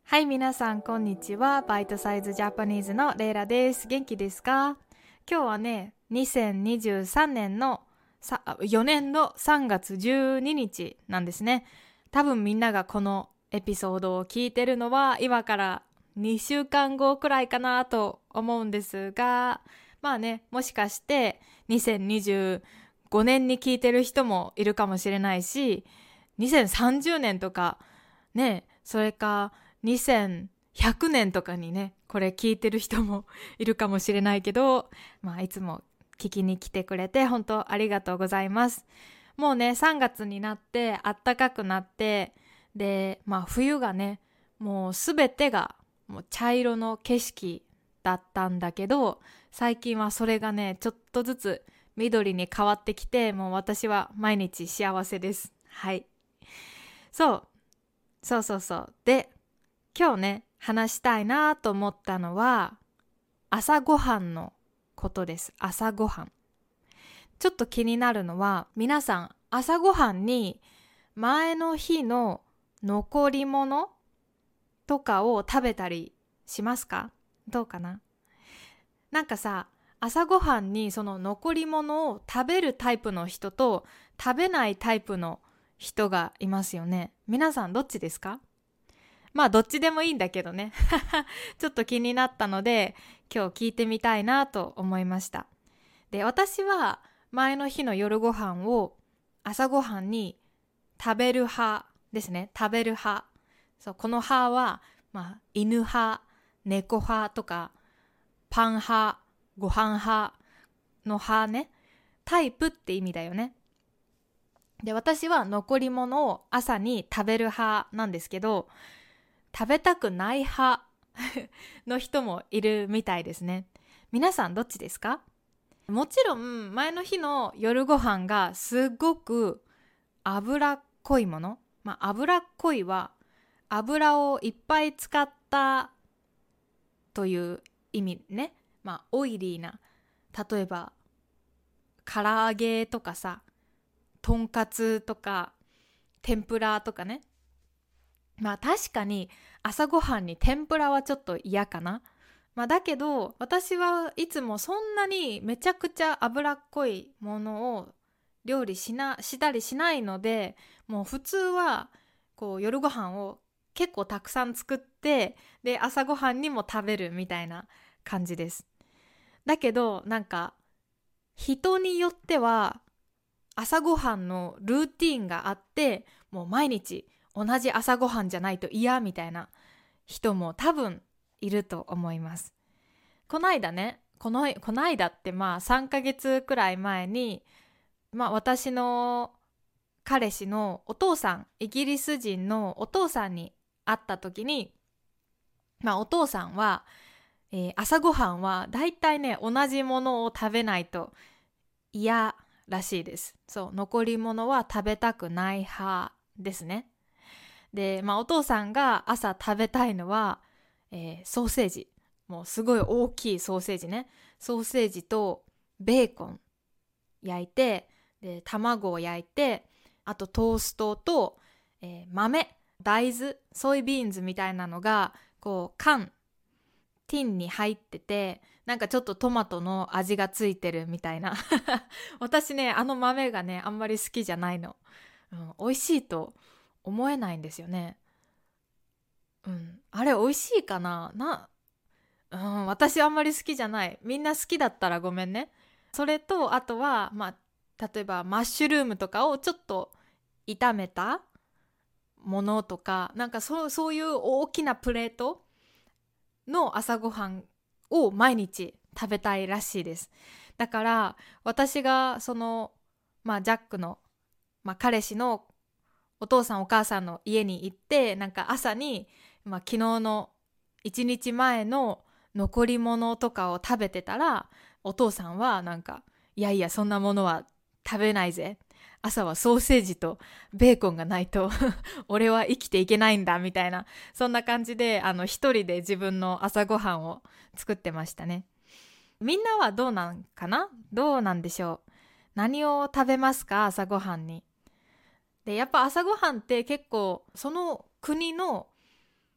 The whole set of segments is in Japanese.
はい、皆さんこんにちは。バイトサイズジャパニーズのレイラです。元気ですか？今日はね、2023年の4年の3月12日なんですね。多分みんながこのエピソードを聞いてるのは今から2週間後くらいかなと思うんですが、まあね、もしかして2025年に聞いてる人もいるかもしれないし、2030年とかね、それか2100年とかにね、これ聞いてる人もいるかもしれないけど、いつも聞きに来てくれて本当ありがとうございます。もうね、3月になって暖かくなって、で、冬がね、もうすべてがもう茶色の景色だったんだけど、最近はそれがね、ちょっとずつ緑に変わってきて、もう私は毎日幸せです。はい。そう。で、今日ね、話したいなと思ったのは、朝ごはんのことです。朝ごはん。ちょっと気になるのは、皆さん、朝ごはんに前の日の残り物とかを食べたりしますか？どうかな？なんかさ、朝ごはんにその残り物を食べるタイプの人と食べないタイプの人がいますよね。皆さんどっちですか？どっちでもいいんだけどね。ちょっと気になったので、今日聞いてみたいなと思いました。で、私は前の日の夜ご飯を朝ごはんに食べる派ですね。食べる派。そう、この派は、犬派、猫派とか、パン派、ご飯派の派ね。タイプって意味だよね。で、私は残り物を朝に食べる派なんですけど、食べたくない派の人もいるみたいですね。皆さんどっちですか？もちろん前の日の夜ご飯がすごく脂っこいもの。脂っこいは油をいっぱい使ったという意味ね。オイリーな。例えば唐揚げとかさ、とんかつとか天ぷらとかね。確かに朝ごはんに天ぷらはちょっと嫌かな。だけど私はいつもそんなにめちゃくちゃ脂っこいものを料理したりしないので、もう普通はこう夜ご飯を結構たくさん作って、で朝ごはんにも食べるみたいな感じです。だけどなんか人によっては朝ごはんのルーティーンがあって、もう毎日同じ朝ごはんじゃないと嫌みたいな人も多分いると思います。この間ね、この間って3ヶ月くらい前に、私の彼氏のお父さん、イギリス人のお父さんに会った時に、お父さんは、朝ごはんはだいたいね、同じものを食べないと嫌らしいです。そう、残り物は食べたくない派ですね。で、お父さんが朝食べたいのは、ソーセージ。もうすごい大きいソーセージね。ソーセージとベーコン焼いて、で、卵を焼いて、あとトーストと、豆、大豆、ソイビーンズみたいなのが、こう、ティンに入ってて、なんかちょっとトマトの味がついてるみたいな。私ね、あの豆がね、あんまり好きじゃないの。美味しいと思えないんですよね。あれ美味しいかな。私あんまり好きじゃない。みんな好きだったらごめんね。それと、あとは、例えばマッシュルームとかをちょっと炒めたものとか、なんかそういう大きなプレートの朝ごはんを毎日食べたいらしいです。だから私がその、ジャックの、彼氏のお父さんお母さんの家に行って、なんか朝に、昨日の1日前の残り物とかを食べてたら、お父さんはなんか、いやいやそんなものは食べないぜ、朝はソーセージとベーコンがないと俺は生きていけないんだみたいな、そんな感じで一人で自分の朝ごはんを作ってましたね。みんなはどうなんかな？どうなんでしょう？何を食べますか？朝ごはんに。で、やっぱ朝ごはんって結構その国の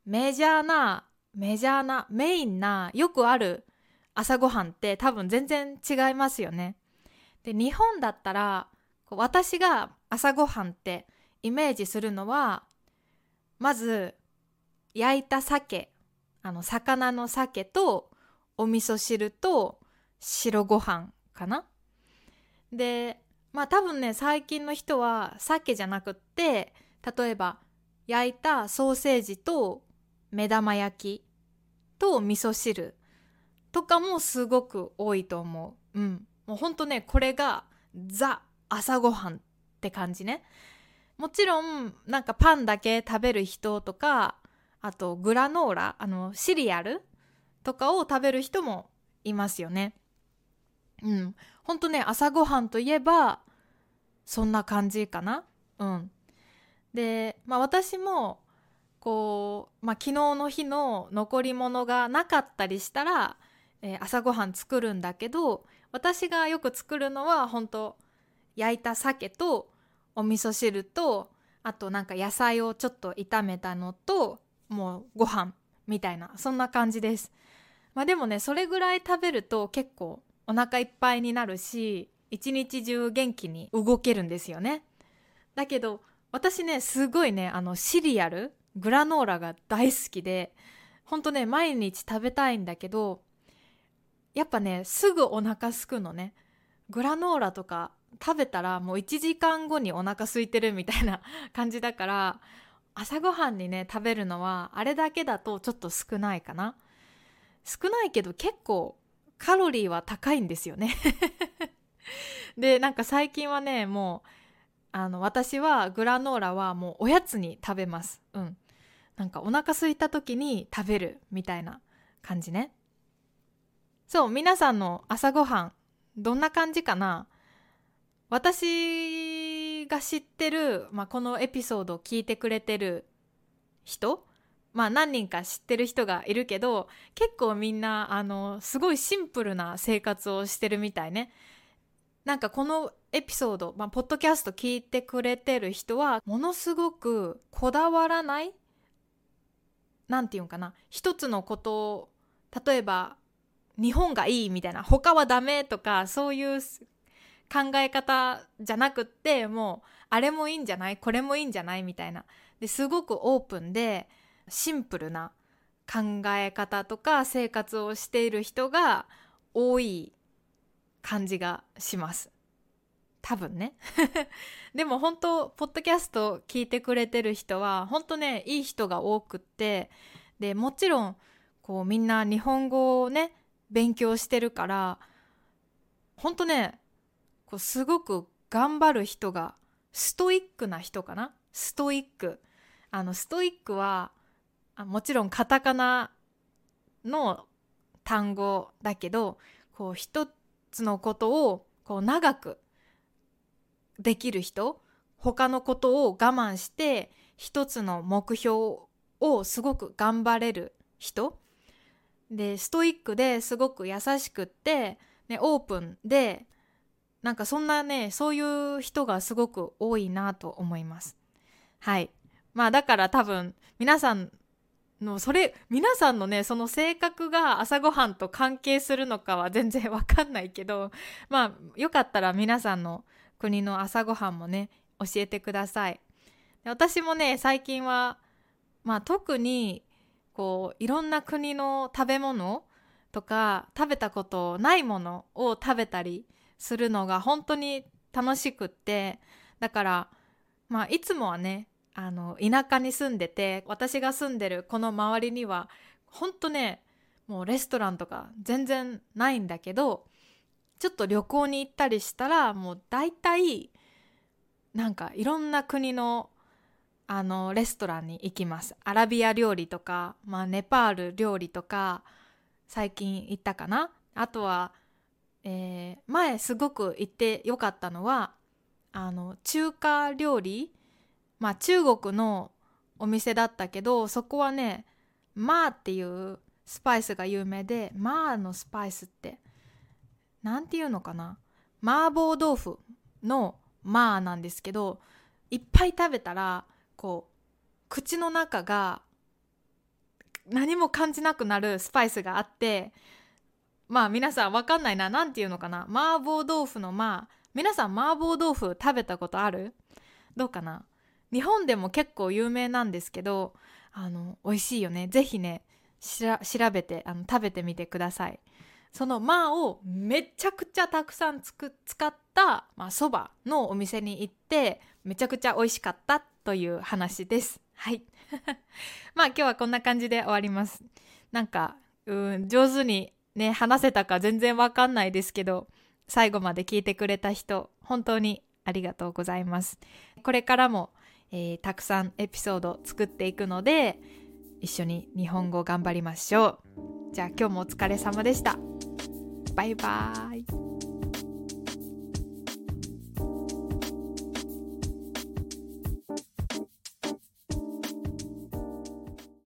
メジャーなメインなよくある朝ごはんって多分全然違いますよね。で、日本だったら私が朝ごはんってイメージするのは、まず焼いた鮭、魚の鮭とお味噌汁と白ご飯かな。で、まあ多分ね、最近の人は鮭じゃなくって、例えば焼いたソーセージと目玉焼きと味噌汁とかもすごく多いと思う。もうほんとね、これがザ朝ごはんって感じね。もちろんなんかパンだけ食べる人とか、あとグラノーラ、シリアルとかを食べる人もいますよね。ほんとね、朝ごはんといえばそんな感じかな。で、私も昨日の日の残り物がなかったりしたら、朝ごはん作るんだけど、私がよく作るのは本当焼いた鮭とお味噌汁と、あとなんか野菜をちょっと炒めたのと、もうご飯みたいな、そんな感じです。でもね、それぐらい食べると結構お腹いっぱいになるし、一日中元気に動けるんですよね。だけど私ね、すごいね、シリアルグラノーラが大好きで、ほんとね、毎日食べたいんだけど、やっぱね、すぐお腹すくのね。グラノーラとか食べたらもう1時間後にお腹空いてるみたいな感じだから、朝ごはんにね、食べるのはあれだけだとちょっと少ないかな。少ないけど結構カロリーは高いんですよねで、なんか最近はね、もう私はグラノーラはもうおやつに食べます。なんかお腹空いた時に食べるみたいな感じね。そう、皆さんの朝ごはんどんな感じかな。私が知ってる、このエピソードを聞いてくれてる人、何人か知ってる人がいるけど、結構みんなすごいシンプルな生活をしてるみたいね。なんかこのエピソード、ポッドキャスト聞いてくれてる人はものすごくこだわらない、なんていうんかな、一つのことを、例えば日本がいいみたいな、他はダメとか、そういう考え方じゃなくって、もうあれもいいんじゃない、これもいいんじゃないみたいな、ですごくオープンでシンプルな考え方とか生活をしている人が多い感じがします。多分ねでも本当ポッドキャスト聞いてくれてる人は本当ね、いい人が多くって、でもちろんみんな日本語をね勉強してるから、本当ね、すごく頑張る人が、ストイックな人かな。ストイック、ストイックはもちろんカタカナの単語だけど、一つのことを長くできる人、他のことを我慢して一つの目標をすごく頑張れる人で、ストイックですごく優しくって、オープンで、なんかそんなね、そういう人がすごく多いなと思います。はい。だから多分皆さんのね、その性格が朝ごはんと関係するのかは全然わかんないけど、よかったら皆さんの国の朝ごはんもね、教えてください。で、私もね、最近は、特に、いろんな国の食べ物とか、食べたことないものを食べたりするのが本当に楽しくって、だから、いつもはね、田舎に住んでて、私が住んでるこの周りにはほんとね、もうレストランとか全然ないんだけど、ちょっと旅行に行ったりしたらもう大体なんかいろんな国のレストランに行きます。アラビア料理とか、ネパール料理とか最近行ったかな。あとは、前すごく行ってよかったのは中華料理、中国のお店だったけど、そこはね、っていうスパイスが有名で、のスパイスってなんていうのかな、麻婆豆腐のなんですけど、いっぱい食べたら口の中が何も感じなくなるスパイスがあって、まあ皆さんわかんないな、なんていうのかな、麻婆豆腐の皆さん麻婆豆腐食べたことある？どうかな？日本でも結構有名なんですけど、美味しいよね。ぜひね、調べて食べてみてください。そのをめちゃくちゃたくさん使ったそばのお店に行って、めちゃくちゃ美味しかったという話です。はい今日はこんな感じで終わります。なんか上手にね話せたか全然わかんないですけど、最後まで聞いてくれた人本当にありがとうございます。これからも、たくさんエピソード作っていくので、一緒に日本語頑張りましょう。じゃあ今日もお疲れ様でした。バイバーイ。